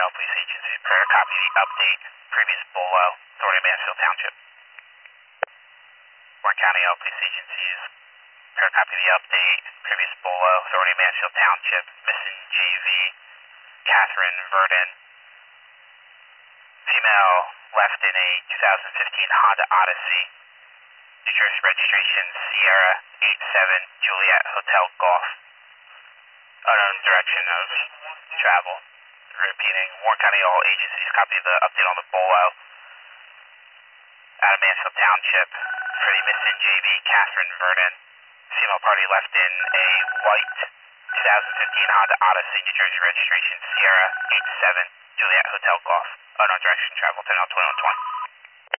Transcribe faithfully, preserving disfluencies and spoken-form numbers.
All Police Agencies, prayer copy the update, previous Bolo, Authority of Mansfield Township. Warren County All Police Agencies, prayer copy the update, previous Bolo, Authority of Mansfield Township, missing J V, Catherine Verdon. Female left in a two thousand fifteen Honda Odyssey. New Jersey registration Sierra eight seven Juliet Hotel Golf. Unknown direction of travel. Repeating, Warren County All Agencies, copy the update on the Bolo out of Mansfield Township for the missing J V Catherine Verdon. Female party left in a white two thousand fifteen Honda Odyssey, New Jersey registration Sierra eight seven Juliet Hotel Golf. Unknown direction, travel ten L twenty-one twenty.